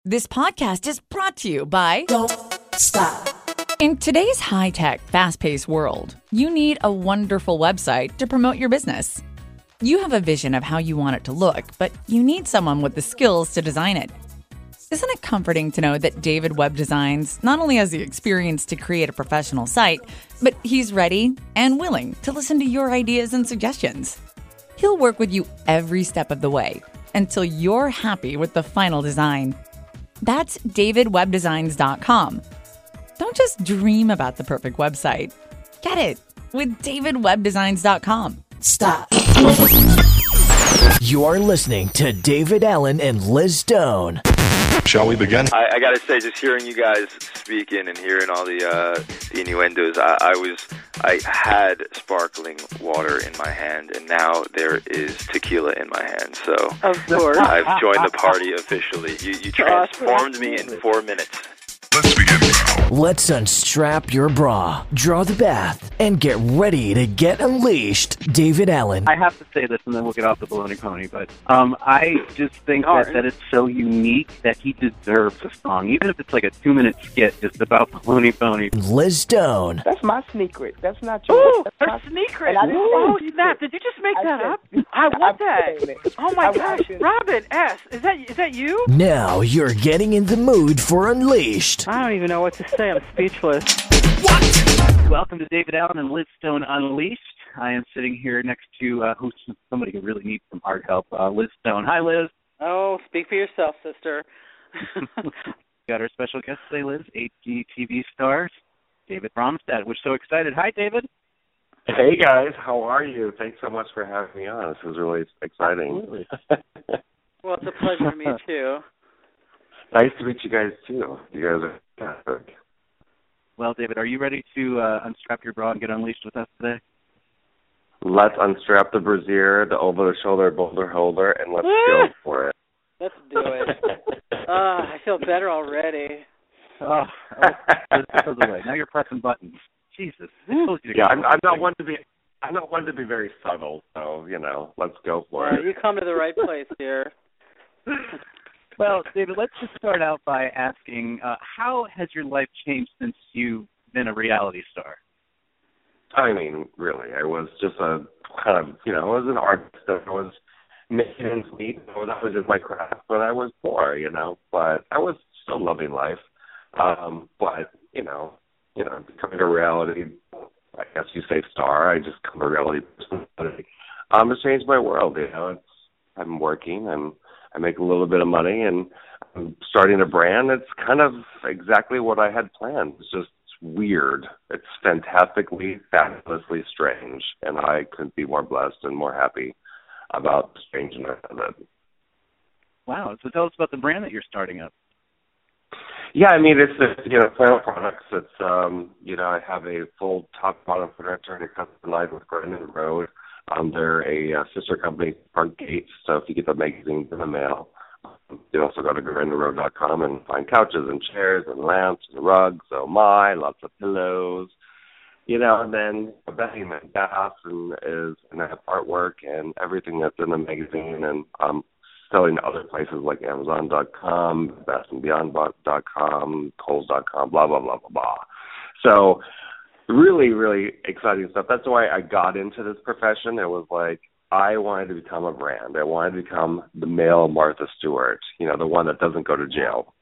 This podcast is brought to you by Don't Stop. In today's high-tech, fast-paced world, you need a wonderful website to promote your business. You have a vision of how you want it to look, but you need someone with the skills to design it. Isn't it comforting to know that David Web Designs not only has the experience to create a professional site, but he's ready and willing to listen to your ideas and suggestions? He'll work with you every step of the way until you're happy with the final design. That's davidwebdesigns.com. Don't just dream about the perfect website. Get it with davidwebdesigns.com. Stop. You're listening to David Allen and Liz Stone. Shall we begin? I gotta say, just hearing you guys speaking and hearing all the innuendos, I had sparkling water in my hand, and now there is tequila in my hand. So of course, I've joined the party officially. You transformed me in 4 minutes. Let's begin. Let's unstrap your bra, draw the bath, and get ready to get unleashed. David Allen. I have to say this, and then we'll get off the baloney pony, but I just think that it's so unique that he deserves a song, even if it's like a 2-minute skit just about baloney pony. Liz Stone. That's my secret. That's not yours. Ooh, her secret. Oh, snap. Did you just make that up? I want that. Oh, my gosh. Robin S., is that you? Now you're getting in the mood for Unleashed. I don't even know what to say. I'm speechless. What? Welcome to David Allen and Liz Stone Unleashed. I am sitting here next to somebody who really needs some art help, Liz Stone. Hi, Liz. Oh, speak for yourself, sister. Got our special guest today, Liz, HGTV star, David Bromstad. We're so excited. Hi, David. Hey, guys. How are you? Thanks so much for having me on. This is really exciting. Absolutely. Well, it's a pleasure to meet you. Nice to meet you guys, too. You guys are fantastic. Well, David, are you ready to unstrap your bra and get unleashed with us today? Let's unstrap the brassiere, the over-the-shoulder boulder holder, and let's go for it. Let's do it. I feel better already. Oh, this goes away. Now you're pressing buttons. Jesus. Yeah, I'm not one to be very subtle, so, let's go for it. You come to the right place here. Well, David, let's just start out by asking, how has your life changed since you've been a reality star? I mean, really, I was just I was an artist. I was making ends meet. That was just my craft when I was poor, but I was still loving life. But, becoming a reality, I guess you say star, I just become a reality personality. It's changed my world, I'm working, I make a little bit of money, and I'm starting a brand. It's kind of exactly what I had planned. It's just weird. It's fantastically, fabulously strange, and I couldn't be more blessed and more happy about the strangeness of it. Wow. So tell us about the brand that you're starting up. Yeah, I mean, it's Final Products. It's, I have a full top-bottom furniture and a custom line with Grandin Road. They're a sister company, Front Gates, so if you get the magazines in the mail, you also go to GrandinRoad.com and find couches and chairs and lamps and rugs, lots of pillows, and then a bedding and bath and I have artwork and everything that's in the magazine, and I'm selling to other places like Amazon.com, BestandBeyond.com, Kohl's.com, blah, blah, blah, blah, blah. So really, really exciting stuff. That's why I got into this profession. It was like I wanted to become a brand. I wanted to become the male Martha Stewart, the one that doesn't go to jail.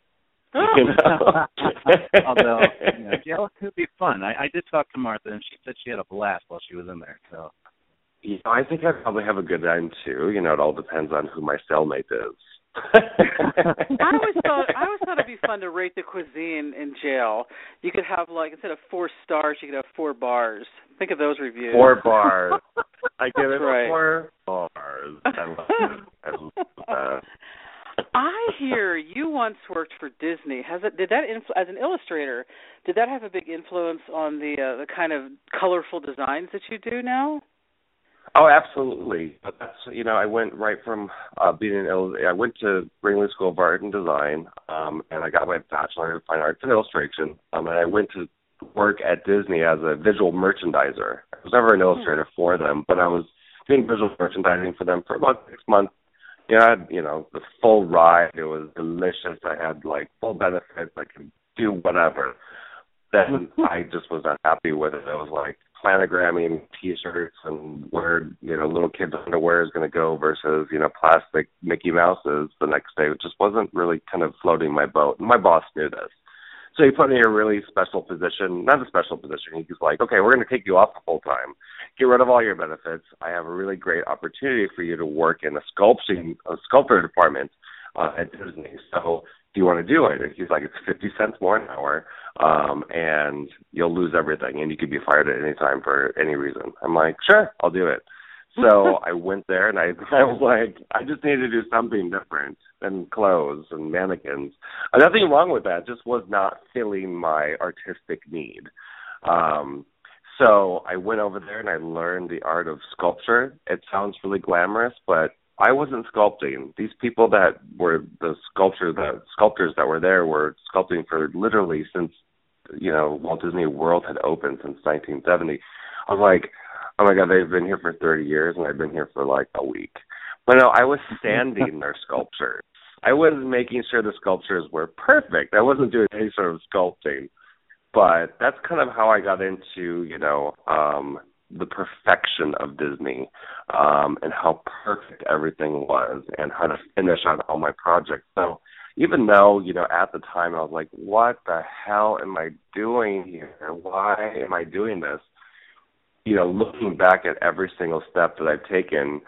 Although, jail could be fun. I did talk to Martha, and she said she had a blast while she was in there. So, I think I probably have a good time too. It all depends on who my cellmate is. I always thought it'd be fun to rate the cuisine in jail. You could have instead of 4 stars, you could have 4 bars. Think of those reviews. 4 bars. I give it right. 4 bars. I love that. I hear you once worked for Disney. As an illustrator, did that have a big influence on the kind of colorful designs that you do now? Oh, absolutely. But that's, I went right from I went to Ringling School of Art and Design, and I got my Bachelor in Fine Arts and Illustration, and I went to work at Disney as a visual merchandiser. I was never an illustrator for them, but I was doing visual merchandising for them for about 6 months, I had, the full ride. It was delicious. I had like full benefits. I could do whatever. Then I just was not happy with it. I was like planogramming T-shirts and where, little kids' underwear is going to go versus, plastic Mickey Mouses the next day. It just wasn't really kind of floating my boat. And my boss knew this. So he put me in a really special position, not a special position. He's like, okay, we're going to take you off the full time. Get rid of all your benefits. I have a really great opportunity for you to work in a sculpture department at Disney. So do you want to do it? And he's like, it's 50 cents more an hour, and you'll lose everything, and you could be fired at any time for any reason. I'm like, sure, I'll do it. So I went there, and I was like, I just need to do something different than clothes and mannequins. Nothing wrong with that, just was not filling my artistic need. So I went over there, and I learned the art of sculpture. It sounds really glamorous, but I wasn't sculpting. These people that were the sculptors that were there were sculpting for literally since, Walt Disney World had opened since 1970. I was like, oh my God, they've been here for 30 years and I've been here for like a week. But no, I was sanding their sculptures. I was making sure the sculptures were perfect. I wasn't doing any sort of sculpting. But that's kind of how I got into, the perfection of Disney, and how perfect everything was and how to finish on all my projects. So even though, at the time I was like, what the hell am I doing here? Why am I doing this? Looking back at every single step that I've taken,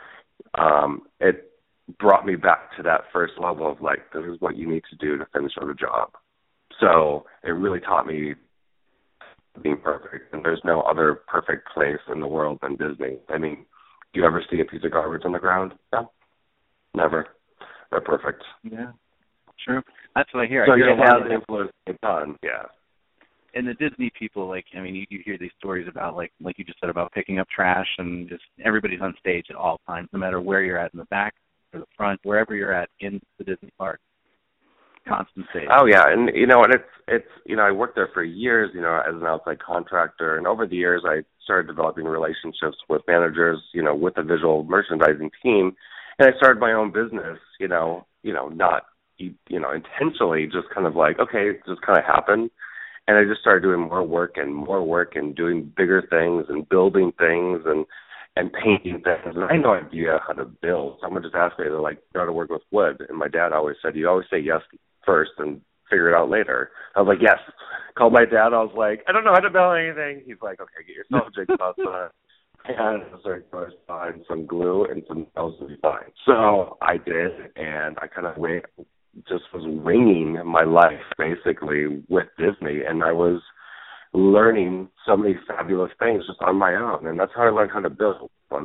it brought me back to that first level of like, this is what you need to do to finish on a job. So it really taught me being perfect, and there's no other perfect place in the world than Disney. I mean, do you ever see a piece of garbage on the ground? No, never. They're perfect. Yeah, true. That's what I hear. So I hear it has influenced a ton, yeah. And the Disney people, you hear these stories about, like you just said, about picking up trash, and just everybody's on stage at all times, no matter where you're at, in the back or the front, wherever you're at in the Disney park. Constant stage. Oh yeah, and and it's I worked there for years, as an outside contractor, and over the years I started developing relationships with managers, with the visual merchandising team, and I started my own business, not intentionally, just kind of like, okay, it just kind of happened. And I just started doing more work and doing bigger things and building things and painting things. And I had no idea how to build. Someone just asked me to go to work with wood. And my dad always said, you always say yes first and figure it out later. I was like, yes. Called my dad. I was like, I don't know how to build anything. He's like, okay, get yourself a jigsaw set. And I started to find some glue and some nails to be fine. So I did, and I kind of just was winging my life basically with Disney, and I was learning so many fabulous things just on my own, and that's how I learned how to build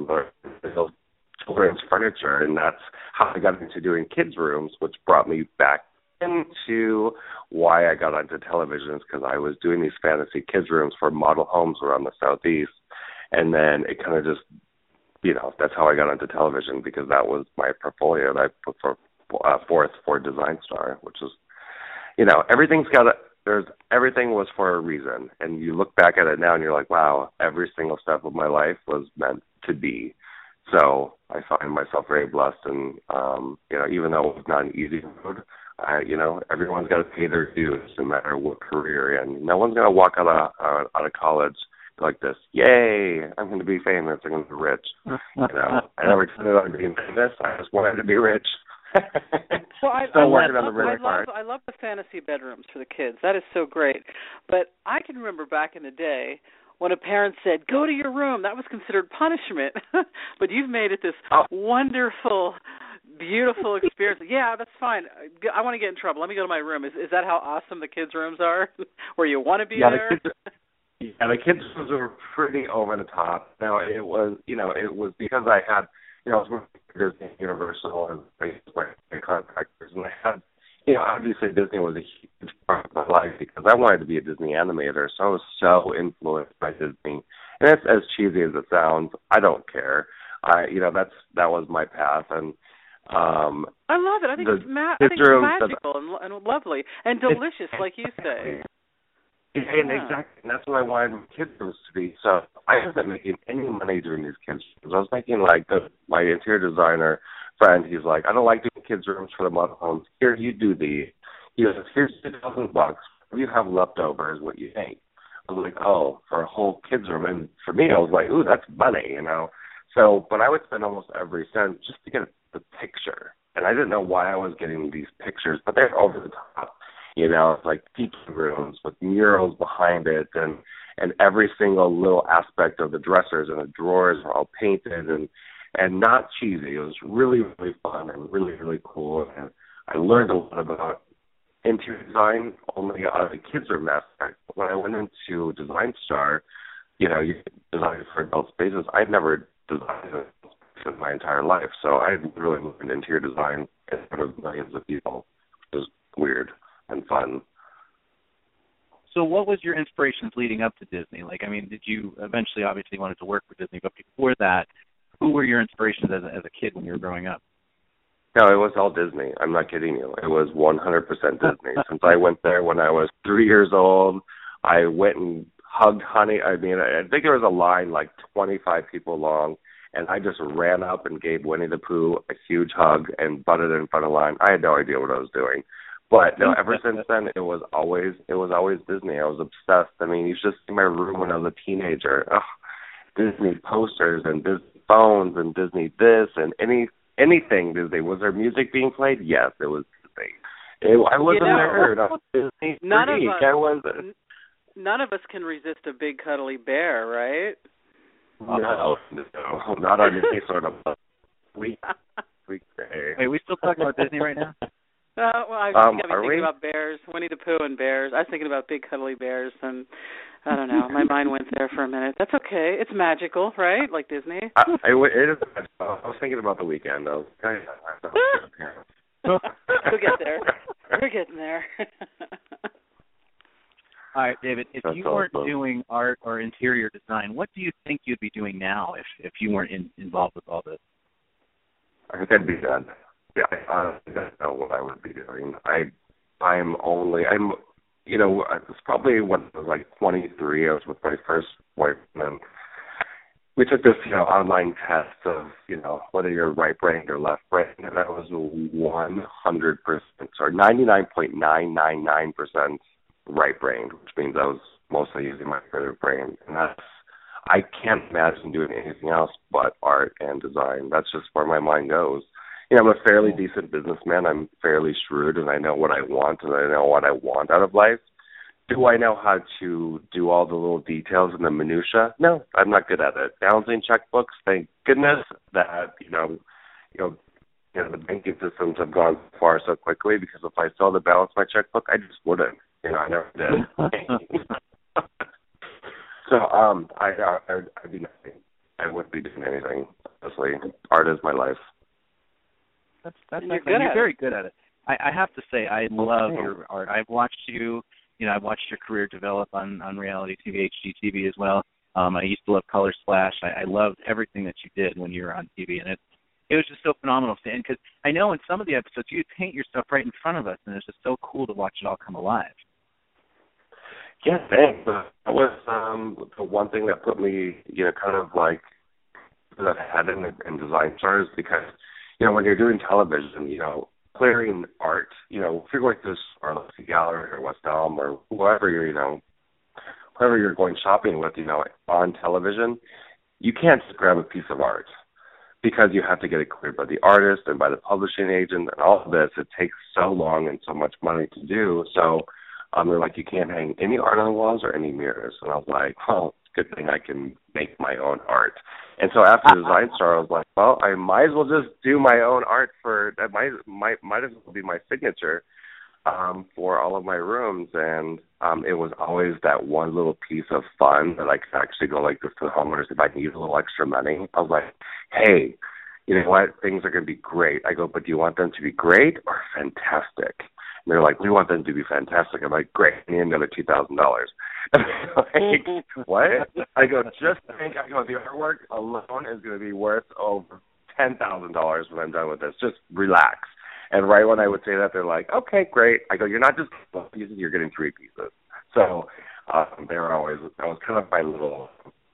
children's furniture, and that's how I got into doing kids' rooms, which brought me back into why I got onto television, because I was doing these fantasy kids' rooms for model homes around the Southeast, and then it kind of just, that's how I got onto television, because that was my portfolio that I put forth for Design Star, which is, everything was for a reason. And you look back at it now and you're like, wow, every single step of my life was meant to be. So I find myself very blessed. And, even though it was not an easy road, everyone's got to pay their dues no matter what career you're in. No one's going to walk out of college like this, yay, I'm going to be famous, I'm going to be rich. I never intended on being famous, I just wanted to be rich. Well, I love the fantasy bedrooms for the kids. That is so great. But I can remember back in the day when a parent said, go to your room. That was considered punishment. But you've made it this wonderful, beautiful experience. Yeah, that's fine. I want to get in trouble. Let me go to my room. Is that how awesome the kids' rooms are? Where you want to be there? The kids' rooms were pretty over the top. Now, it was because I had, I was working for Disney, Universal, and my contractors, and I had, obviously Disney was a huge part of my life because I wanted to be a Disney animator, so I was so influenced by Disney. And it's as cheesy as it sounds, I don't care. That was my path, and I love it. I think it's magical and lovely and delicious, like you say. And exactly, and that's what I wanted my kids' rooms to be. So I wasn't making any money doing these kids' rooms. I was making my interior designer friend, he's like, I don't like doing kids' rooms for the model homes. Here, you do these. He goes, here's $2,000. What you have left over is what you think. I was like, oh, for a whole kids' room. And for me, I was like, ooh, that's money, you know. So, but I would spend almost every cent just to get the picture. And I didn't know why I was getting these pictures, but they're over the top. You know, it's like teaching rooms with murals behind it, and every single little aspect of the dressers and the drawers are all painted and not cheesy. It was really, really fun and really, really cool. And I learned a lot about interior design only out of the kids' room aspect. When I went into Design Star, you know, you design for adult spaces. I'd never designed it in my entire life, so I really learned interior design in front of millions of people. It was weird and fun. So what was your inspirations leading up to Disney? Like, I mean, did you eventually obviously wanted to work for Disney, but before that, who were your inspirations as a kid when you were growing up? No, it was all Disney. I'm not kidding you. It was 100% Disney. Since I went there when I was 3 years old, I went and hugged Honey. I mean, I think there was a line like 25 people long, and I just ran up and gave Winnie the Pooh a huge hug and butted in front of the line. I had no idea what I was doing. But no, ever since then, it was always Disney. I was obsessed. I mean, you should see my room when I was a teenager. Ugh, Disney posters and Disney phones and Disney this and anything Disney. Was there music being played? Yes, it was Disney. I was a nerd. I was Disney freak. None of us can resist a big cuddly bear, right? No, not on any sort of week. Wait, we still talking about Disney right now? Well, I got me thinking about bears, Winnie the Pooh and bears. I was thinking about big cuddly bears, and I don't know. My mind went there for a minute. That's okay. It's magical, right? Like Disney. It is magical. I was thinking about the weekend, though. We'll get there. We're getting there. All right, David, if you weren't doing art or interior design, what do you think you'd be doing now if you weren't involved with all this? I think I'd be done. Yeah, I don't know what I would be doing. It's probably when I was like 23, I was with my first boyfriend, and we took this, online test of, whether you're right-brained or left-brained, and I was 100%, or 99.999% right-brained, which means I was mostly using my third brain, and I can't imagine doing anything else but art and design. That's just where my mind goes. I'm a fairly decent businessman. I'm fairly shrewd, and I know what I want, and I know what I want out of life. Do I know how to do all the little details and the minutia? No, I'm not good at it. Balancing checkbooks, thank goodness that, the banking systems have gone far so quickly, because if I still had to balance my checkbook, I just wouldn't. I never did. So, I'd be nothing. I wouldn't be doing anything, honestly. Art is my life. That's you're very good at it. I have to say, I love your art. I've watched you. I've watched your career develop on reality TV, HGTV as well. I used to love Color Splash. I loved everything that you did when you were on TV, and it was just so phenomenal. And because I know in some of the episodes you paint your stuff right in front of us, and it's just so cool to watch it all come alive. Yeah, thanks. That was the one thing that put me, kind of like that had in Design Stars, because when you're doing television, clearing art, if you're going to the Gallery or West Elm or whoever you're going shopping with, on television, you can't just grab a piece of art, because you have to get it cleared by the artist and by the publishing agent and all of this. It takes so long and so much money to do. So they're like, you can't hang any art on the walls or any mirrors. And I was like, well, it's a good thing I can make my own art. And so after Design Star, I was like, well, I might as well just do my own art that might as well be my signature for all of my rooms. And it was always that one little piece of fun that I could actually go like this to the homeowners if I need a little extra money. I was like, hey, you know what? Things are going to be great. I go, but do you want them to be great or fantastic? And they're like, we want them to be fantastic. I'm like, great. I need another $2,000. Like, what? I go, the artwork alone is going to be worth over $10,000 when I'm done with this. Just relax. And right when I would say that, they're like, okay, great. I go, you're not just pieces, you're getting 3 pieces. So that was kind of my little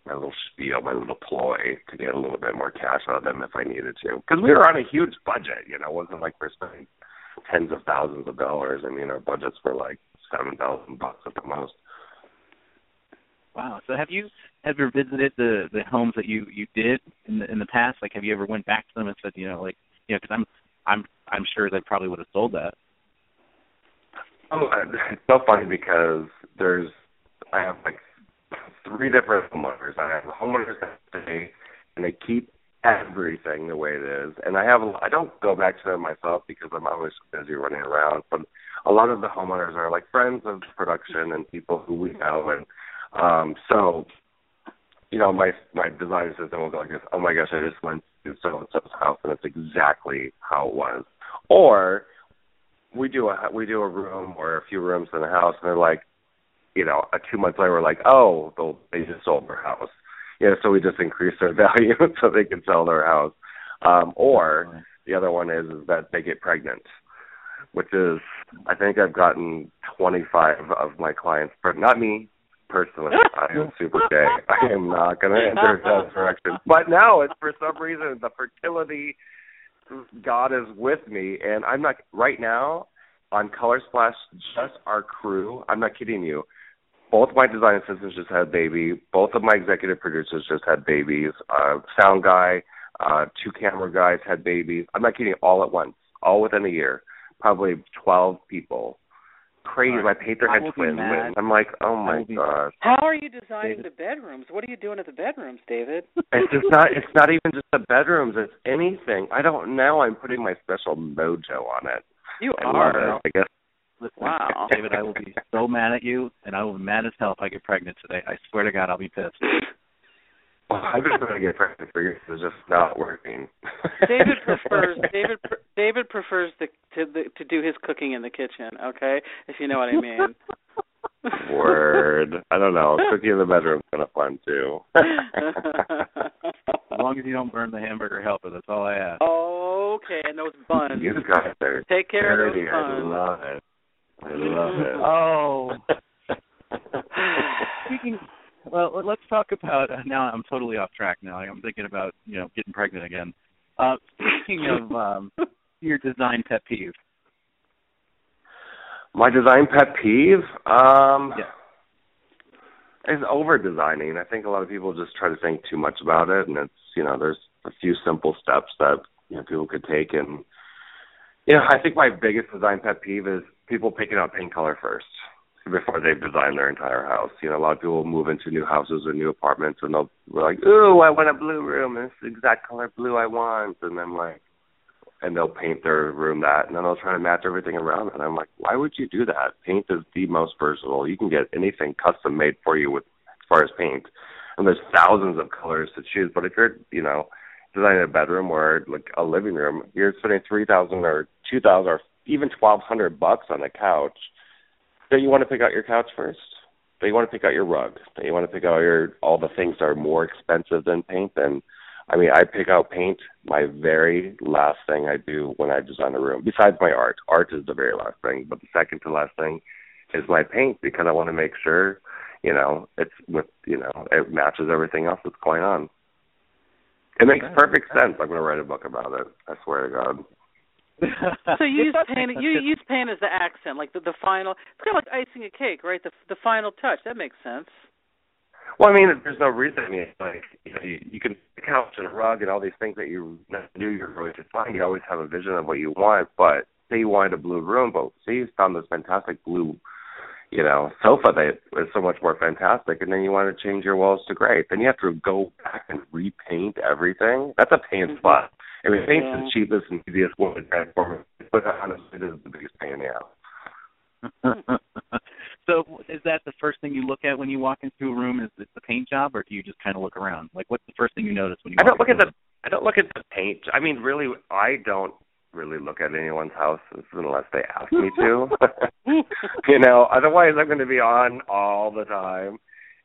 little spiel, my little ploy to get a little bit more cash out of them if I needed to. Because we were on a huge budget, you know. It wasn't like we're spending tens of thousands of dollars. I mean, our budgets were like $7,000 at the most. Wow. So have you ever visited the homes that you did in the past? Like, have you ever went back to them and said, because I'm sure they probably would have sold that. It's so funny because I have like 3 different homeowners. I have homeowners that stay and they keep everything the way it is, and I don't go back to them myself because I'm always busy running around. But a lot of the homeowners are like friends of production and people who we know, and so my design assistant will go like this: "Oh my gosh, I just went to so and so's house, and it's exactly how it was." Or we do a room or a few rooms in the house, and they're like, 2 months later, we're like, "Oh, they just sold their house." So we just increase their value so they can sell their house. Or the other one is that they get pregnant, which is, I think I've gotten 25 of my clients, but not me personally. I am super gay. I am not going to enter that direction. But now it's for some reason the fertility God is with me, and I'm not right now on Color Splash. Just our crew. I'm not kidding you. Both my design assistants just had a baby. Both of my executive producers just had babies. Sound guy, 2 camera guys had babies. I'm not kidding. All at once, all within a year. Probably 12 people. Crazy. My painter had twins. I'm like, oh my gosh. How are you designing the bedrooms? What are you doing at the bedrooms, David? It's not even just the bedrooms. It's anything. I don't know. I'm putting my special mojo on it. You are. I guess. Listen, wow. David, I will be so mad at you, and I will be mad as hell if I get pregnant today. I swear to God, I'll be pissed. Well, I've been trying to get pregnant for years. It's just not working. David prefers to do his cooking in the kitchen. Okay, if you know what I mean. Word. I don't know. Cooking in the bedroom's kind of fun too. As long as you don't burn the hamburger helper, that's all I ask. Okay, and those buns. You guys are take care of those buns. I love it. Oh. Speaking. Well, let's talk about. Now I'm totally off track. Now I'm thinking about getting pregnant again. Speaking of your design pet peeve. My design pet peeve is over designing. I think a lot of people just try to think too much about it, and it's there's a few simple steps that people could take. And I think my biggest design pet peeve is people picking out paint color first before they've designed their entire house. A lot of people move into new houses or new apartments, and they'll be like, "Ooh, I want a blue room. It's the exact color blue I want." And then and they'll paint their room that, and then they'll try to match everything around it. And I'm like, why would you do that? Paint is the most versatile. You can get anything custom made for you as far as paint, and there's thousands of colors to choose. But if you're, designing a bedroom or like a living room, you're spending $3,000 or $2,000 or even $1,200 on a couch. Don't you want to pick out your couch first? Don't you want to pick out your rug? Don't you want to pick out all the things that are more expensive than paint? And I pick out paint my very last thing I do when I design a room. Besides my art. Art is the very last thing, but the second to last thing is my paint, because I want to make sure, it's with, it matches everything else that's going on. It makes perfect sense. I'm going to write a book about it. I swear to God. So you use paint. You use paint as the accent, like the final. It's kind of like icing a cake, right? The final touch. That makes sense. Well, there's no reason. You can pick a couch and a rug and all these things that you knew you were going to find. You always have a vision of what you want. But say you wanted a blue room, but say you found this fantastic blue, sofa that is so much more fantastic, and then you want to change your walls to gray. Then you have to go back and repaint everything. That's a pain spot. Paint's the cheapest and easiest way to transform it, but honestly, it is the biggest pain in the ass. So is that the first thing you look at when you walk into a room? Is it the paint job, or do you just kind of look around? Like, what's the first thing you notice when you walk into a room? I don't look at the paint. Really, I don't really look at anyone's house unless they ask me to. Otherwise I'm going to be on all the time.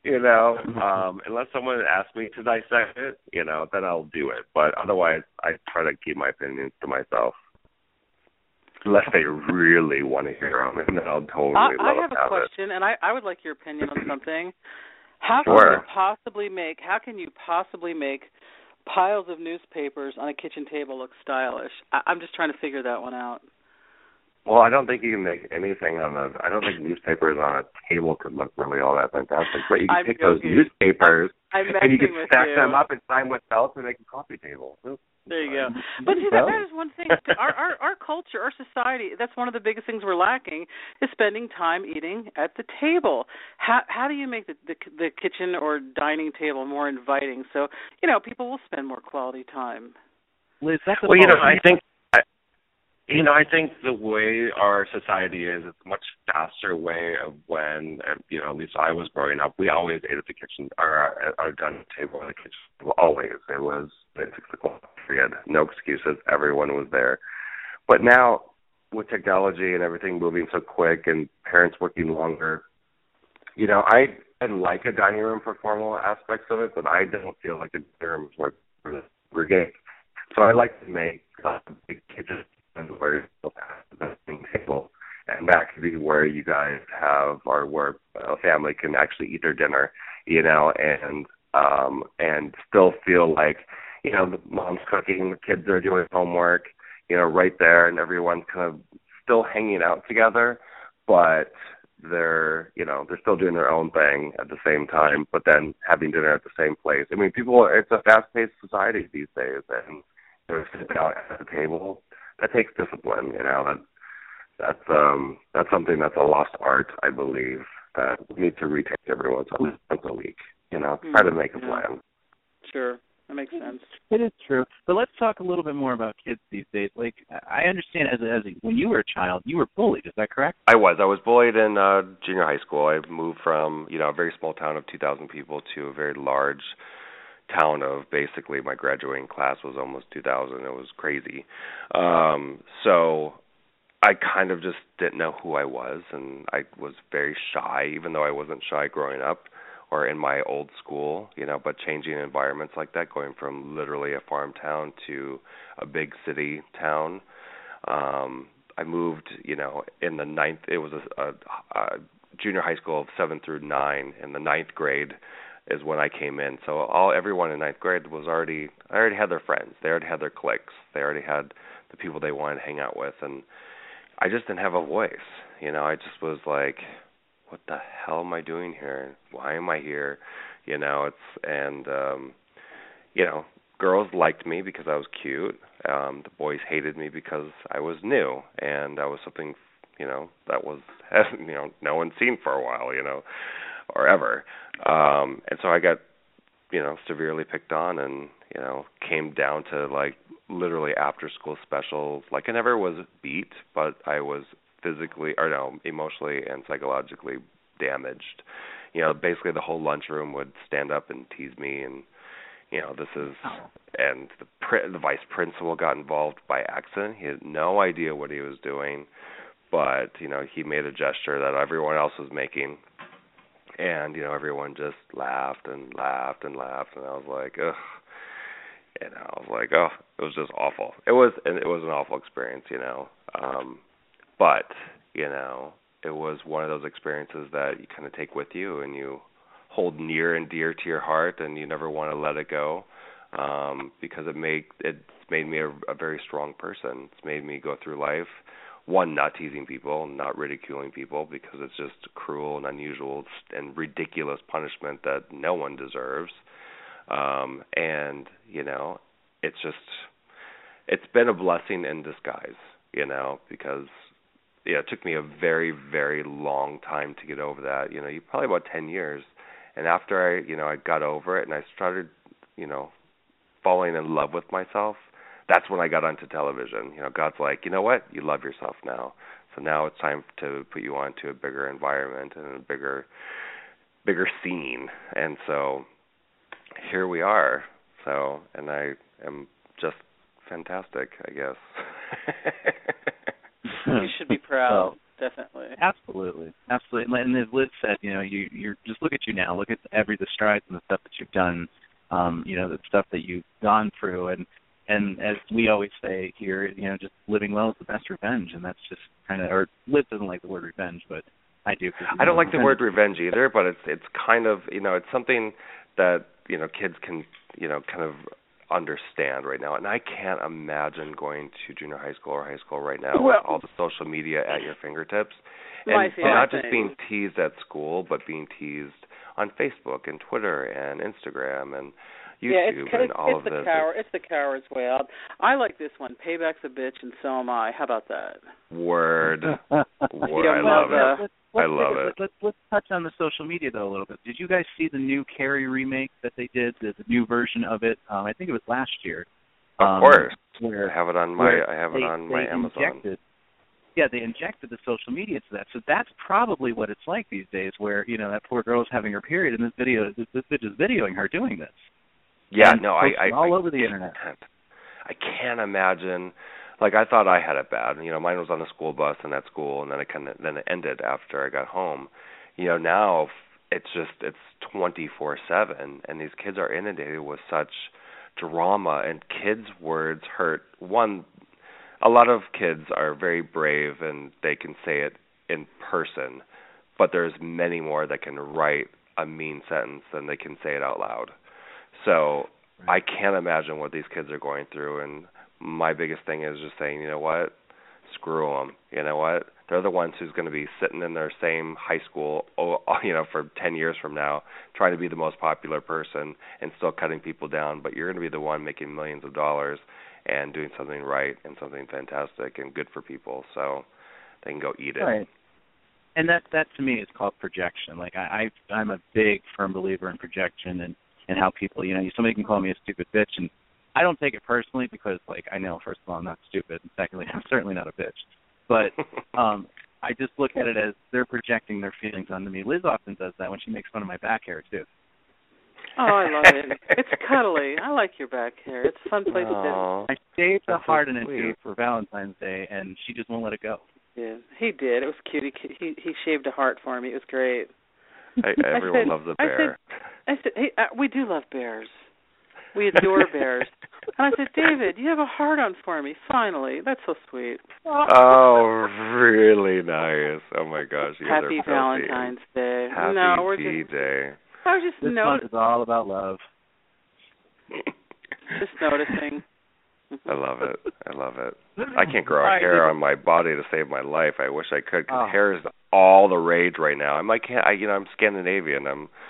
Unless someone asks me to dissect it, then I'll do it. But otherwise, I try to keep my opinions to myself. Unless they really want to hear them, and then I'll totally I have a question, and I would like your opinion on something. How Sure. can you possibly make piles of newspapers on a kitchen table look stylish? I'm just trying to figure that one out. Well, I don't think you can make anything I don't think newspapers on a table could look really all that fantastic. But you can take those newspapers and you can stack them up and sign with belts and make a coffee table. There you go. But see, that is one thing. Our culture, our society, that's one of the biggest things we're lacking is spending time eating at the table. How do you make the kitchen or dining table more inviting so, people will spend more quality time? Liz, that's I think the way our society is, it's a much faster way of when, at least I was growing up, we always ate at the kitchen, our dining table at the kitchen table, always. It was 6 o'clock, we had no excuses, everyone was there. But now, with technology and everything moving so quick and parents working longer, I like a dining room for formal aspects of it, but I don't feel like a dining room is where we're getting. So I like to make a big kitchen where you'll have the dining table, and that could be where you guys have, or where a family can actually eat their dinner, and still feel like, the mom's cooking, the kids are doing homework, right there, and everyone's kind of still hanging out together, but they're still doing their own thing at the same time, but then having dinner at the same place. I mean, it's a fast-paced society these days, and sit down at the table. That takes discipline, That's something that's a lost art, I believe, that we need to retake every once a week, try to make a plan. Sure, that makes sense. It is true. But let's talk a little bit more about kids these days. Like, I understand when you were a child, you were bullied, is that correct? I was bullied in junior high school. I moved from, a very small town of 2,000 people to a very large town of basically my graduating class was almost 2,000. It was crazy. So I kind of just didn't know who I was, and I was very shy, even though I wasn't shy growing up or in my old school, but changing environments like that, going from literally a farm town to a big city town. I moved, in the ninth, it was a junior high school of 7 through 9, in the ninth grade is when I came in. So everyone in ninth grade I already had their friends. They already had their cliques. They already had the people they wanted to hang out with. And I just didn't have a voice. I just was like, what the hell am I doing here? Why am I here? Girls liked me because I was cute. The boys hated me because I was new. And that was something, that was, no one's seen for a while, or ever. And so I got, severely picked on and, came down to like literally after school specials. Like I never was beat, but I was emotionally and psychologically damaged. Basically the whole lunchroom would stand up and tease me and, and the vice principal got involved by accident. He had no idea what he was doing, but, he made a gesture that everyone else was making. And, everyone just laughed and laughed and laughed. And I was like, ugh. And I was like, oh, it was just awful. It was an awful experience, But, it was one of those experiences that you kind of take with you and you hold near and dear to your heart and you never want to let it go because it's made me a very strong person. It's made me go through life. One, not teasing people, not ridiculing people because it's just cruel and unusual and ridiculous punishment that no one deserves. And, it's been a blessing in disguise, because, it took me a very, very long time to get over that, probably about 10 years. And after I got over it and I started, falling in love with myself, that's when I got onto television. God's like, you know what? You love yourself now. So now it's time to put you onto a bigger environment and a bigger scene. And so here we are. So, and I am just fantastic, I guess. You should be proud, definitely. Absolutely. And as Liz said, you're just look at you now. Look at the strides and the stuff that you've done, the stuff that you've gone through. And as we always say here, just living well is the best revenge. And that's just kind of, or Liz doesn't like the word revenge, but I do. I don't like the word revenge either, but it's kind of, it's something that, kids can, kind of understand right now. And I can't imagine going to junior high school or high school right now with all the social media at your fingertips. And not just being teased at school, but being teased on Facebook and Twitter and Instagram and YouTube and all of this. It's the coward's way out. I like this one. Payback's a bitch and so am I. How about that? Word. I love it. I love it. Let's touch on the social media, though, a little bit. Did you guys see the new Carrie remake that they did, the new version of it? I think it was last year. Of course. I have it on my Amazon. They injected the social media to that. So that's probably what it's like these days, where, that poor girl is having her period, and this bitch is videoing her doing this. Yeah, and all over the internet. I can't imagine. Like, I thought I had it bad. Mine was on the school bus and at school, and then it ended after I got home. Now it's 24/7, and these kids are inundated with such drama, and kids' words hurt. One, a lot of kids are very brave, and they can say it in person, but there's many more that can write a mean sentence than they can say it out loud. So I can't imagine what these kids are going through, and my biggest thing is just saying, you know what, screw them. You know what, they're the ones who's going to be sitting in their same high school, for 10 years from now, trying to be the most popular person and still cutting people down, but you're going to be the one making millions of dollars and doing something right and something fantastic and good for people, so they can go eat it. Right. And that to me is called projection. Like, I'm a big, firm believer in projection and how people, somebody can call me a stupid bitch, and I don't take it personally because, I know, first of all, I'm not stupid, and secondly, I'm certainly not a bitch. But I just look at it as they're projecting their feelings onto me. Liz often does that when she makes fun of my back hair, too. Oh, I love it. It's cuddly. I like your back hair. It's a fun place to visit. I shaved a heart and a G for Valentine's Day, and she just won't let it go. Yeah, he did. It was cute. He shaved a heart for me. It was great. Everyone loves a bear. I said, hey, we do love bears. We adore bears. And I said, David, you have a heart on for me, finally. That's so sweet. Oh, really nice. Oh, my gosh. Happy Valentine's Day. Happy D-Day. I was just this month is all about love. Just noticing. I love it. I can't grow out hair on my body to save my life. I wish I could, because hair is all the rage right now. I'm Scandinavian.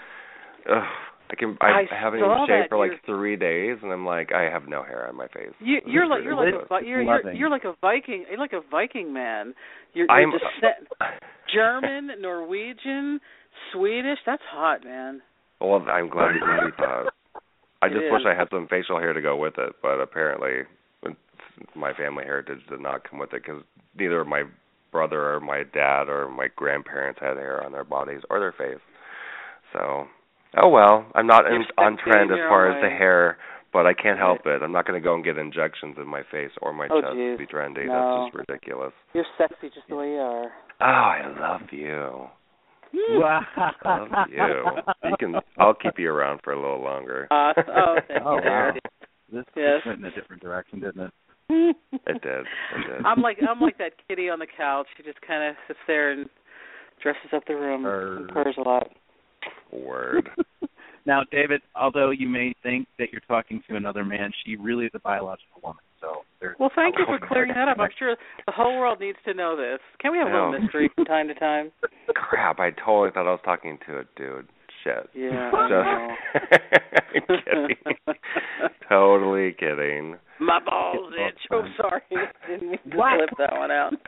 I haven't even shaved for 3 days, and I'm like, I have no hair on my face. You're like a Viking. You're like a Viking man. You're German, Norwegian, Swedish. That's hot, man. Well, I'm glad it's hot. I just wish I had some facial hair to go with it, but apparently my family heritage did not come with it, because neither my brother or my dad or my grandparents had hair on their bodies or their face. So, oh well, I'm not on trend as far as the hair, but I can't help it. I'm not going to go and get injections in my face or my chest to be trendy. No. That's just ridiculous. You're sexy just the way you are. Oh, I love you. Love you. I'll keep you around for a little longer. Thank you. Wow. This went in a different direction, didn't it? It did. I'm like that kitty on the couch. She just kind of sits there and dresses up the room and purrs a lot. Word. Now, David, although you may think that you're talking to another man, she really is a biological woman. So well, thank you for clearing that up. I'm sure the whole world needs to know this. Can we have a little mystery from time to time? Crap, I totally thought I was talking to a dude. Shit. Yeah. Kidding. Totally kidding. My balls itch. Oh, sorry. Didn't mean to slip that one out.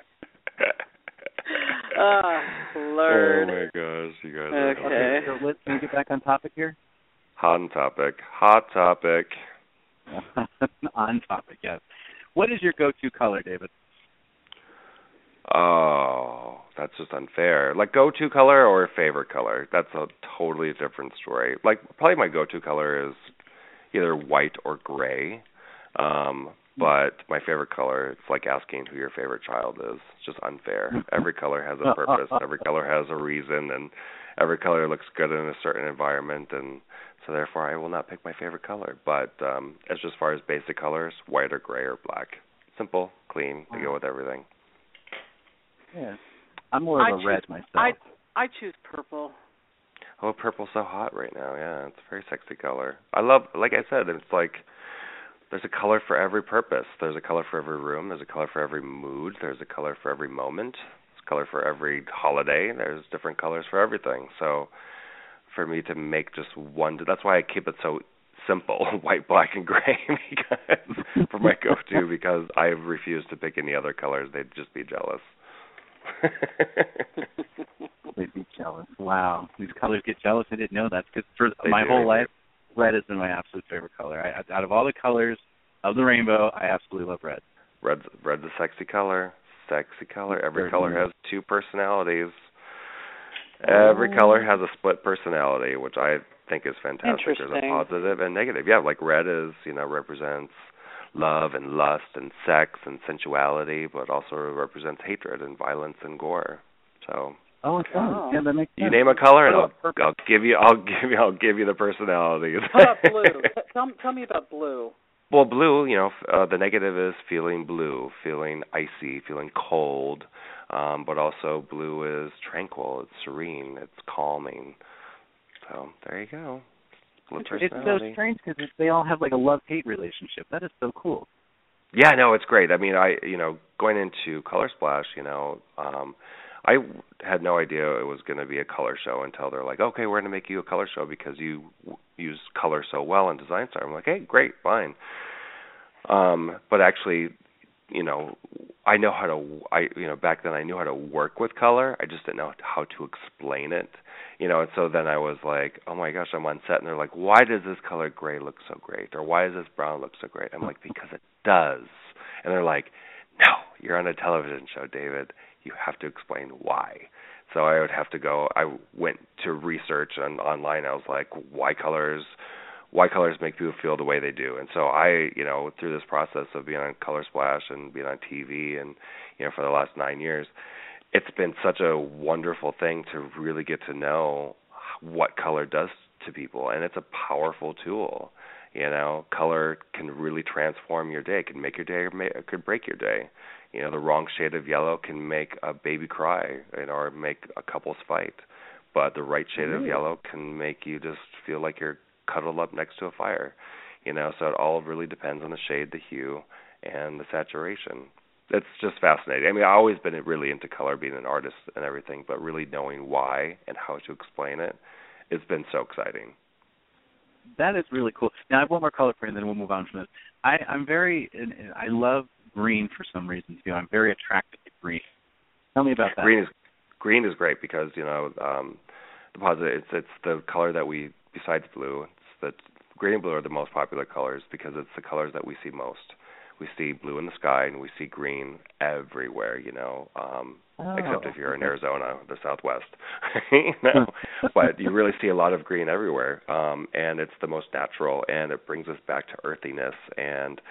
Lord. Oh, my gosh. You guys are okay. So let's get back on topic here. Hot topic. On topic, yes. What is your go-to color, David? Oh, that's just unfair. Like, go-to color or favorite color? That's a totally different story. Like, probably my go-to color is either white or gray. But my favorite color, it's like asking who your favorite child is. It's just unfair. Every color has a purpose. Every color has a reason, and every color looks good in a certain environment, and so therefore I will not pick my favorite color. But as far as basic colors, white or gray or black. Simple, clean, we go with everything. Yeah. I'm more of a red myself. I choose purple. Oh, purple's so hot right now. Yeah, it's a very sexy color. I love, like I said, it's like there's a color for every purpose. There's a color for every room. There's a color for every mood. There's a color for every moment. There's a color for every holiday. There's different colors for everything. So for me to make just one, that's why I keep it so simple, white, black, and gray, because for my go-to, because I refuse to pick any other colors. They'd just be jealous. They'd be jealous. Wow, these colors get jealous. I didn't know that, because for my whole life, red has been my absolute favorite color. Out of all the colors of the rainbow, I absolutely love red. Red's a sexy color. Sexy color. Every color has two personalities. Every color has a split personality, which I think is fantastic. There's a positive and negative. Yeah, like red is, represents love and lust and sex and sensuality, but also represents hatred and violence and gore. So. Oh, it does. Yeah, that makes sense. You name a color, and I'll give you the personalities. How about blue? Tell me about blue. Well, blue, the negative is feeling blue, feeling icy, feeling cold, but also blue is tranquil, it's serene, it's calming. So there you go. It's so strange because they all have like a love-hate relationship. That is so cool. Yeah, no, it's great. I mean, going into Color Splash, I had no idea it was going to be a color show until they're like, okay, we're going to make you a color show because you use color so well in Design Star. I'm like, hey, great, fine. But actually, I know how to, back then I knew how to work with color. I just didn't know how to explain it. And so then I was like, oh my gosh, I'm on set, and they're like, why does this color gray look so great? Or why does this brown look so great? I'm like, because it does. And they're like, no, you're on a television show, David. You have to explain why. So I went to research online. I was like, why colors make people feel the way they do? And so I, through this process of being on Color Splash and being on TV and, for the last 9 years, it's been such a wonderful thing to really get to know what color does to people. And it's a powerful tool. Color can really transform your day. It can make your day or it could break your day. The wrong shade of yellow can make a baby cry, or make a couple's fight. But the right shade of yellow can make you just feel like you're cuddled up next to a fire. So it all really depends on the shade, the hue, and the saturation. It's just fascinating. I mean, I've always been really into color, being an artist and everything, but really knowing why and how to explain it, it's been so exciting. That is really cool. Now, I have one more color for you, and then we'll move on from this. I love green for some reason, too. I'm very attracted to green. Tell me about that. Green is great because, the positive, it's the color that we, besides blue, green and blue are the most popular colors because it's the colors that we see most. We see blue in the sky, and we see green everywhere, except if you're in Arizona, the Southwest. But you really see a lot of green everywhere, and it's the most natural, and it brings us back to earthiness, and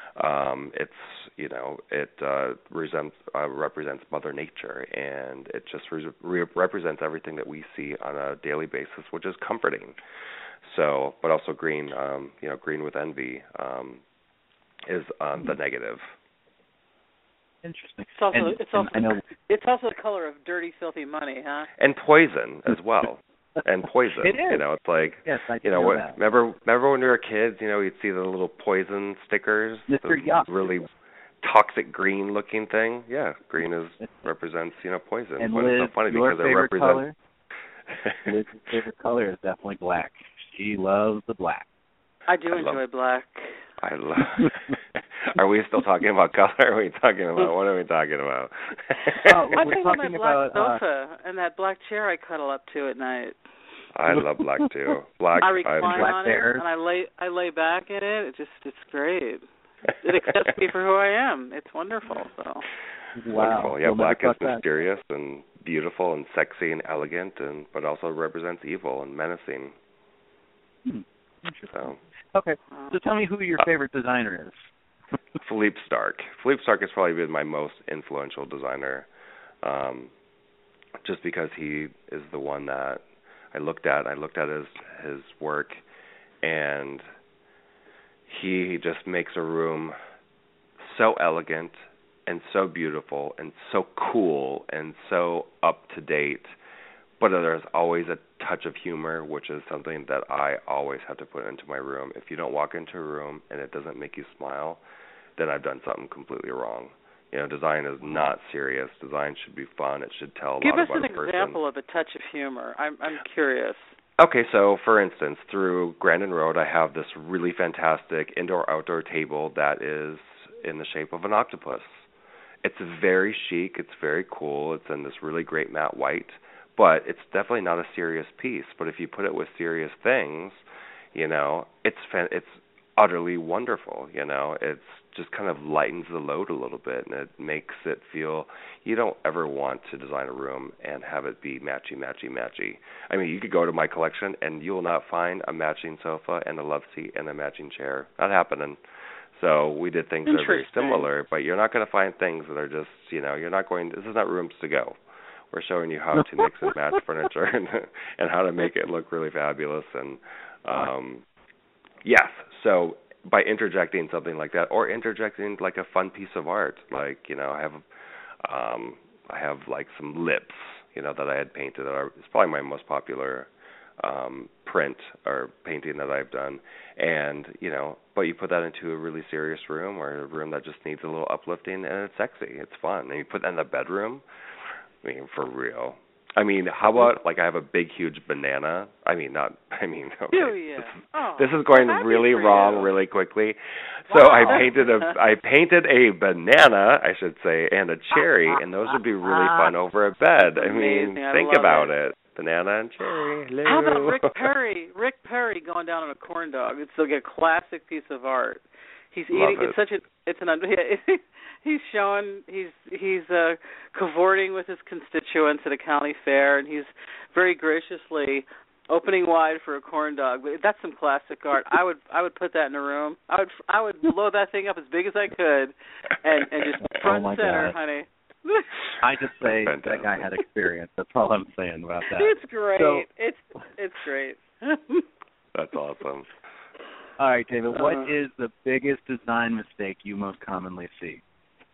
represents Mother Nature, and it just represents everything that we see on a daily basis, which is comforting. So, but also green, green with envy, is the negative. Interesting. It's also the color of dirty, filthy money, huh? And poison as well. And poison. It is. It's like, yes, I know that. Remember when we were kids, you'd see the little poison stickers? Mr. Yuck. Really toxic green looking thing. Yeah, green represents, poison. And but Liz, it's so funny your because it favorite represents color? Liz's favorite color is definitely black. She loves the black. I enjoy black. I love. Are we still talking about color? What are we talking about? I'm thinking about my black sofa and that black chair I cuddle up to at night. I love black too. Black. I recline on it and I lay back in it. It's great. It accepts me for who I am. It's wonderful. So. Wow. Wonderful. Yeah, black is mysterious and beautiful and sexy and elegant, but also represents evil and menacing. Interesting. Okay, so tell me who your favorite designer is. Philippe Starck. Philippe Starck has probably been my most influential designer, just because he is the one that I looked at. I looked at his work, and he just makes a room so elegant and so beautiful and so cool and so up to date, but there's always a touch of humor, which is something that I always have to put into my room. If you don't walk into a room and it doesn't make you smile, then I've done something completely wrong. Design is not serious. Design should be fun. It should tell a lot about a person. Give us an example of a touch of humor. I'm curious. Okay, so for instance, through Grandin Road, I have this really fantastic indoor-outdoor table that is in the shape of an octopus. It's very chic. It's very cool. It's in this really great matte white, but it's definitely not a serious piece. But if you put it with serious things, it's utterly wonderful. It's just kind of lightens the load a little bit, and it makes it feel you don't ever want to design a room and have it be matchy. I mean, you could go to my collection and you will not find a matching sofa and a love seat and a matching chair. Not happening. So we did things that are very similar, but you're not going to find things that are just, you're not going, this is not Rooms to Go. We're showing you how to mix and match furniture and how to make it look really fabulous. And yes, so by interjecting something like that, or interjecting like a fun piece of art, like I have like some lips, that I had painted. It's probably my most popular print or painting that I've done, and but you put that into a really serious room or a room that just needs a little uplifting, and it's sexy, it's fun. And you put that in the bedroom. I mean, for real. I mean, how about I have a big, huge banana? Okay. This is going really wrong really quickly. So I painted a banana, I should say, and a cherry, and those would be really fun over a bed. I mean, think about it. Banana and cherry. Hello. How about Rick Perry? Rick Perry going down on a corn dog. It's like a classic piece of art. He's eating. He's showing. He's cavorting with his constituents at a county fair, and he's very graciously opening wide for a corn dog. But that's some classic art. I would put that in a room. I would blow that thing up as big as I could, and just front and center, honey. I just say that guy had experience. That's all I'm saying about that. It's great. So, it's great. That's awesome. All right, David, what is the biggest design mistake you most commonly see?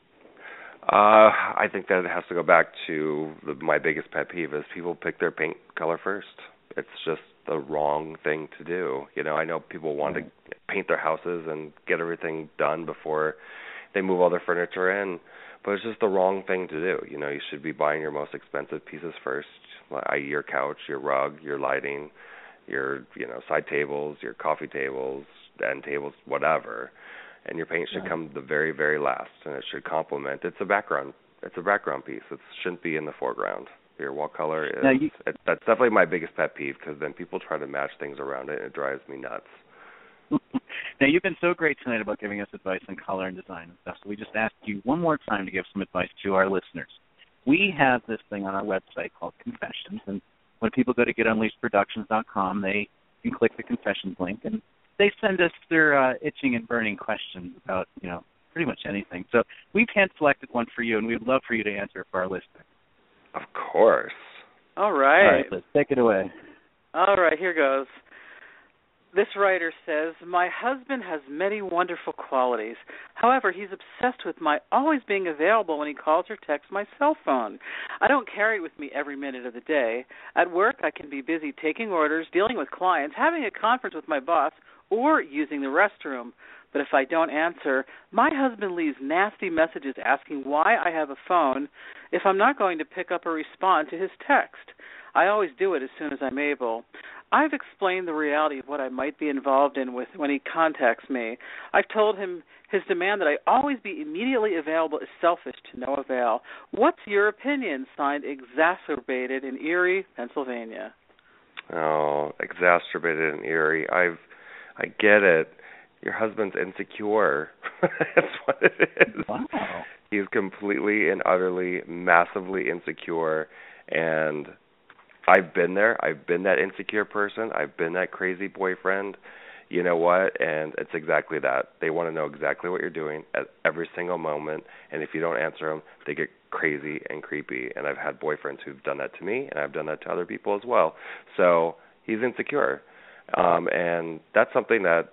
I think that it has to go back to my biggest pet peeve is people pick their paint color first. It's just the wrong thing to do. I know people want to paint their houses and get everything done before they move all their furniture in, but it's just the wrong thing to do. You should be buying your most expensive pieces first, i.e. your couch, your rug, your lighting, your side tables, your coffee tables, end tables, whatever. And your paint should come the very, very last, and it should complement. It's a background piece. It shouldn't be in the foreground. Your wall color is that's definitely my biggest pet peeve, because then people try to match things around it, and it drives me nuts. Now, you've been so great tonight about giving us advice on color and design and stuff, so we just asked you one more time to give some advice to our listeners. We have this thing on our website called Confessions, and when people go to GetUnleashedProductions.com, they can click the Confessions link, and they send us their itching and burning questions about, pretty much anything. So we've hand-selected one for you, and we'd love for you to answer it for our listeners. Of course. All right. All right, let's take it away. All right, here goes. This writer says, my husband has many wonderful qualities. However, he's obsessed with my always being available when he calls or texts my cell phone. I don't carry it with me every minute of the day. At work, I can be busy taking orders, dealing with clients, having a conference with my boss, or using the restroom. But if I don't answer, my husband leaves nasty messages asking why I have a phone if I'm not going to pick up or respond to his text. I always do it as soon as I'm able. I've explained the reality of what I might be involved in with when he contacts me. I've told him his demand that I always be immediately available is selfish to no avail. What's your opinion? Signed, Exacerbated in Erie, Pennsylvania. Oh, Exacerbated in Erie. I get it. Your husband's insecure. That's what it is. Wow. He's completely and utterly, massively insecure, and I've been there. I've been that insecure person. I've been that crazy boyfriend. You know what? And it's exactly that. They want to know exactly what you're doing at every single moment, and if you don't answer them, they get crazy and creepy. And I've had boyfriends who've done that to me, and I've done that to other people as well. So he's insecure. And that's something that,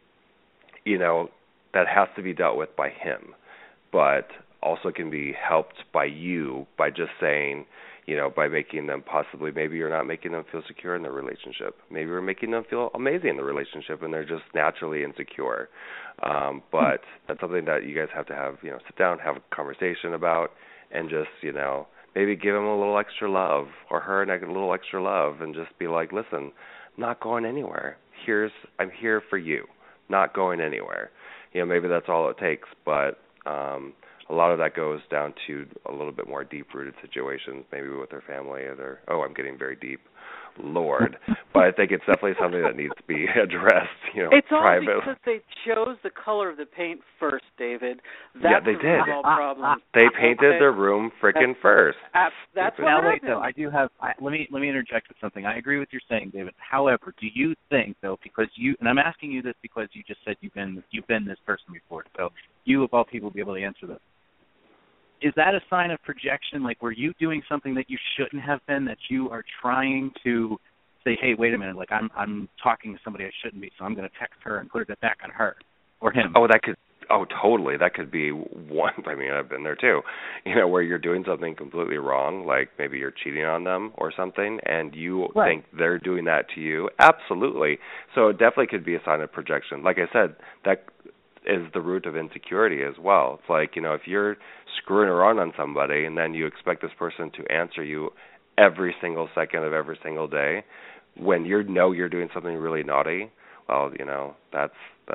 that has to be dealt with by him, but also can be helped by you by just saying, by making them possibly, maybe you're not making them feel secure in their relationship. Maybe you're making them feel amazing in the relationship and they're just naturally insecure. But that's something that you guys have to have, sit down, have a conversation about, and just, maybe give them a little extra love, or her a little extra love, and just be like, listen, I'm not going anywhere. I'm here for you, not going anywhere. Maybe that's all it takes, but a lot of that goes down to a little bit more deep-rooted situations, maybe with their family or I'm getting very deep, Lord. But I think it's definitely something that needs to be addressed, It's private. all because they chose the color of the paint first, David. Yeah, they did. Problem. They painted their room frickin' first. That's what now, happened. wait, though, I do have. Let me interject with something. I agree with your saying, David. However, do you think, though, because and I'm asking you this because you just said you've been this person before, so you of all people will be able to answer this. Is that a sign of projection? Like, were you doing something that you shouldn't have been, that you are trying to say, hey, wait a minute, like I'm talking to somebody I shouldn't be, so I'm going to text her and put it back on her or him? Totally. That could be one. I mean, I've been there too, where you're doing something completely wrong, like maybe you're cheating on them or something, and you think they're doing that to you. Absolutely. So it definitely could be a sign of projection. Like I said, that is the root of insecurity as well. It's like, if you're screwing around on somebody and then you expect this person to answer you every single second of every single day when you're doing something really naughty, well, that's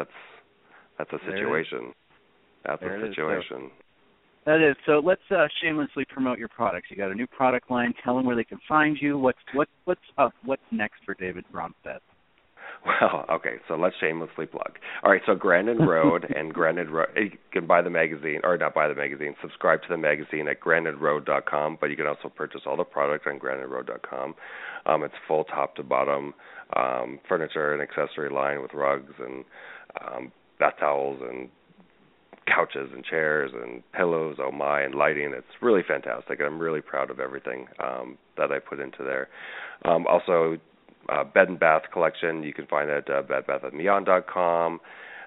a situation. That's a situation. That is. So let's shamelessly promote your products. You got a new product line. Tell them where they can find you. What's next for David Bromstead? Well, okay, so let's shamelessly plug. All right, so Grandin Road and Grandin Road, you can buy the magazine, or not buy the magazine, subscribe to the magazine at grandinroad.com, but you can also purchase all the product on grandinroad.com. It's full top to bottom furniture and accessory line with rugs and bath towels and couches and chairs and pillows, and lighting. It's really fantastic, and I'm really proud of everything that I put into there. Also, Bed and Bath collection, you can find it at bedbathandbeyond.com,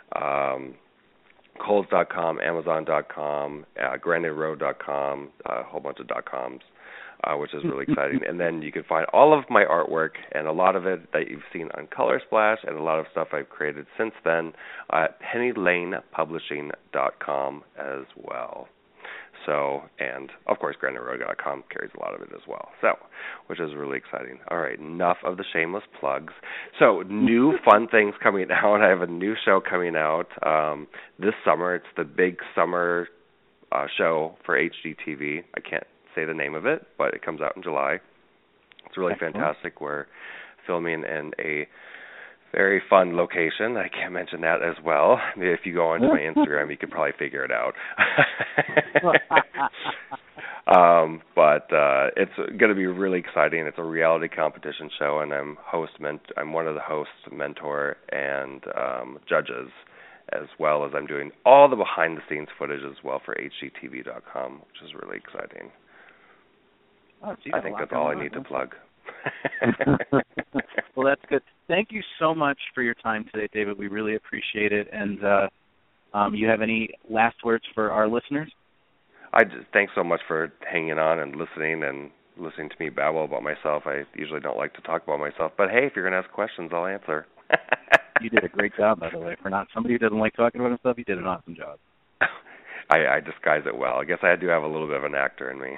Kohl's.com, Amazon.com, GrandinRoad.com, a whole bunch of .coms, which is really exciting. And then you can find all of my artwork and a lot of it that you've seen on Color Splash and a lot of stuff I've created since then at PennyLanePublishing.com as well. So, and of course, GrandinRoad.com carries a lot of it as well. So, which is really exciting. All right, enough of the shameless plugs. So, new fun things coming out. I have a new show coming out this summer. It's the big summer show for HGTV. I can't say the name of it, but it comes out in July. It's really fantastic. We're filming in a very fun location. I can't mention that as well. If you go onto my Instagram, you can probably figure it out. But it's going to be really exciting. It's a reality competition show, and I'm one of the hosts, mentor, and judges, as well as I'm doing all the behind-the-scenes footage as well for HGTV.com, which is really exciting. Oh, I think that's all I need to plug. Well, that's good. Thank you so much for your time today, David. We really appreciate it. And you have any last words for our listeners? Thanks so much for hanging on and listening to me babble about myself. I usually don't like to talk about myself, but hey, if you're going to ask questions, I'll answer. You did a great job, by the way. For not somebody who doesn't like talking about himself, you did an awesome job. I disguise it well. I guess I do have a little bit of an actor in me.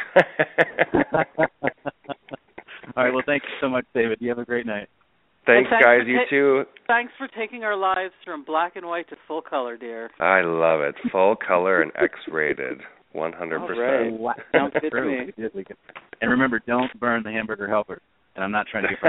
All right, well, thank you so much, David. You have a great night. Thanks guys. You too. Thanks for taking our lives from black and white to full color, dear. I love it. Full color and X-rated, 100%. Wow. Sounds good to me. And remember, don't burn the hamburger helper. And I'm not trying to get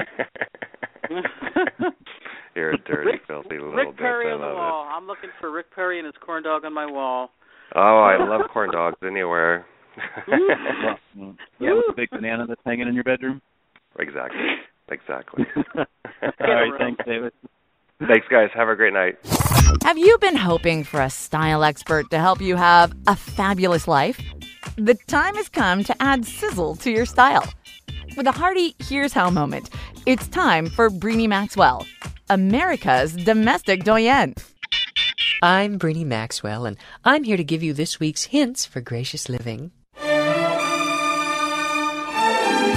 You're a dirty, filthy little Rick bitch. Perry I on the love wall. it. I'm looking for Rick Perry and his corn dog on my wall. Oh, I love corn dogs anywhere. Yeah, with the big banana that's hanging in your bedroom? Exactly. All right, thanks, David. Thanks, guys. Have a great night. Have you been hoping for a style expert to help you have a fabulous life? The time has come to add sizzle to your style. With a hearty here's how moment, it's time for Brini Maxwell, America's domestic doyenne. I'm Brini Maxwell, and I'm here to give you this week's hints for gracious living.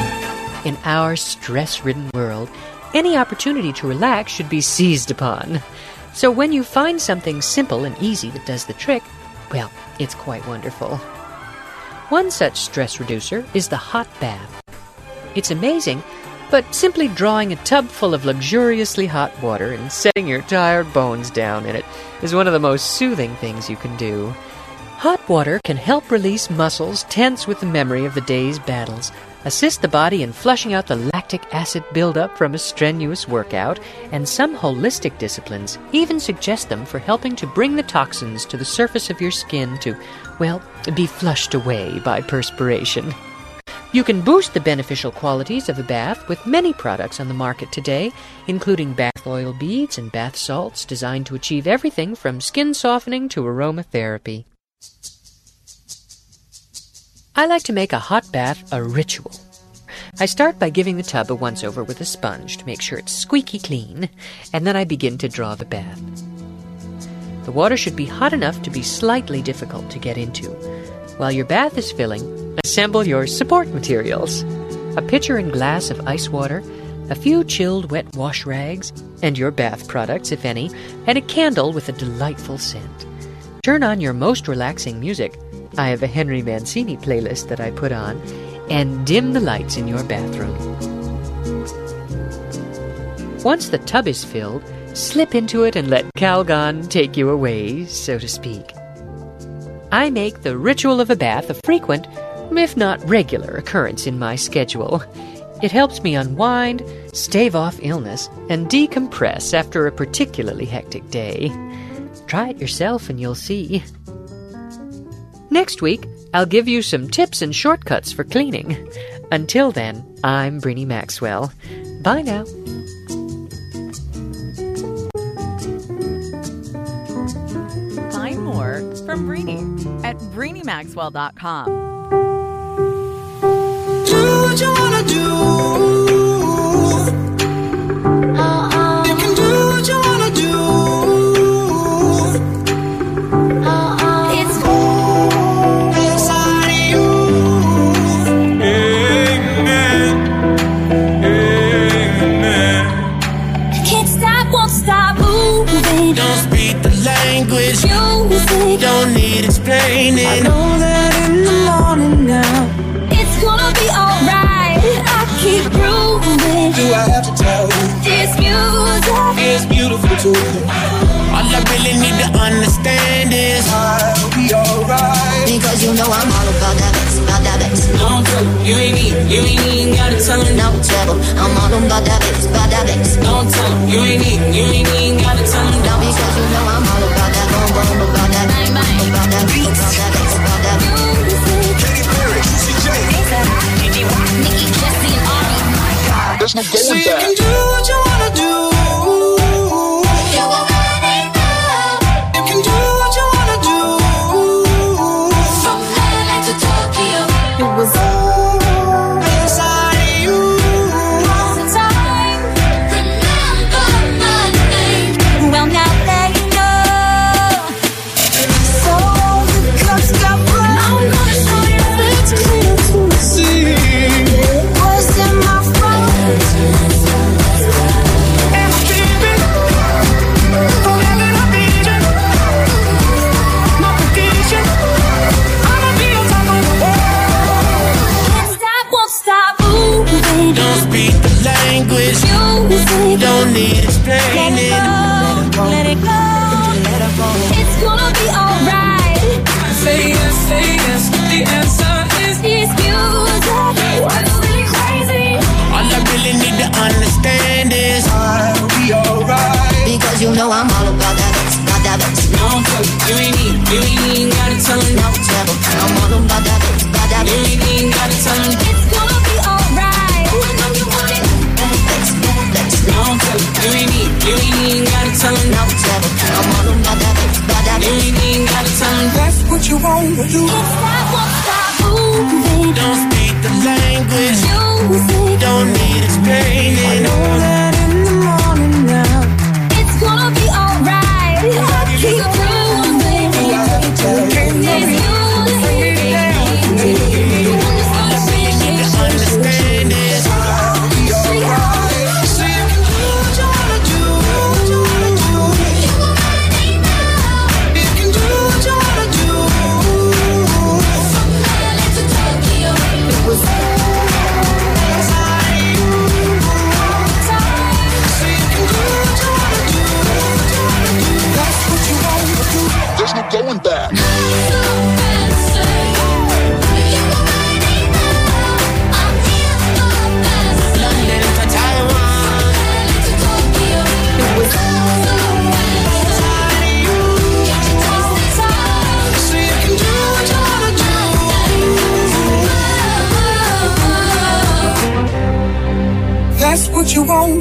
In our stress-ridden world, any opportunity to relax should be seized upon. So when you find something simple and easy that does the trick, well, it's quite wonderful. One such stress reducer is the hot bath. It's amazing, but simply drawing a tub full of luxuriously hot water and setting your tired bones down in it is one of the most soothing things you can do. Hot water can help release muscles tense with the memory of the day's battles, assist the body in flushing out the lactic acid buildup from a strenuous workout, and some holistic disciplines even suggest them for helping to bring the toxins to the surface of your skin to, well, be flushed away by perspiration. You can boost the beneficial qualities of a bath with many products on the market today, including bath oil beads and bath salts designed to achieve everything from skin softening to aromatherapy. I like to make a hot bath a ritual. I start by giving the tub a once-over with a sponge to make sure it's squeaky clean, and then I begin to draw the bath. The water should be hot enough to be slightly difficult to get into. While your bath is filling, assemble your support materials: a pitcher and glass of ice water, a few chilled wet wash rags, and your bath products, if any, and a candle with a delightful scent. Turn on your most relaxing music. I have a Henry Mancini playlist that I put on, and dim the lights in your bathroom. Once the tub is filled, slip into it and let Calgon take you away, so to speak. I make the ritual of a bath a frequent, if not regular, occurrence in my schedule. It helps me unwind, stave off illness, and decompress after a particularly hectic day. Try it yourself and you'll see. Next week, I'll give you some tips and shortcuts for cleaning. Until then, I'm Brini Maxwell. Bye now. Find more from Brini at BriniMaxwell.com. Do what you wanna do. You can do what you wanna do. It's all inside of you. Amen. Amen. Can't stop, won't stop moving. Don't speak the language. Music. Don't need explaining. I know that in the morning now. It's gonna be alright. I keep proving. Do I have to tell you? This music is beautiful too. All I really need to understand is I'll be alright. Because you know I'm all about that bass, about that bass. No trouble, you ain't even gotta tell me. No trouble, I'm all about that bass, about that bass. No trouble, you ain't even gotta tell me. No, because you know I'm all about that boom boom, about that bang bang, about that beat, about that bass, about that music. Katy Perry, CJ, Nicki, Jesse, and Ari. There's no going back. So you can do what you wanna do. You already know. You can do what you wanna do. From LA to Tokyo, it was all inside of you. All the time. Remember my name. Well, now that you know. So the cups got full. I'm gonna show you it's clear to see. What's in my phone? And I'm keeping forever my vision. My prediction. I'ma be on top of the world. Can't stop, won't stop moving. Don't speak the language. Music. Don't need explaining. Let it go. It's gonna be alright. Say yes, the answer is this music. What's really crazy? All I really need to understand is I'll be alright. Because you know I'm all about that bass, about that bass. No trouble, you ain't even gotta tell me. No trouble, I'm all about that bass, about that bass. You ain't even gotta tell me. It's gonna be alright. I know you want it. Bass, bass. No trouble, you ain't even gotta tell me. No trouble, I'm all about that bass, about that bass. You ain't even gotta tell me. That's what you wanna do. Can't stop, won't stop moving. Don't speak the language. Music. Don't need explaining. I know that in the morning now. It's gonna be alright. I keep proving. This music. All I really need to understand is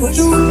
You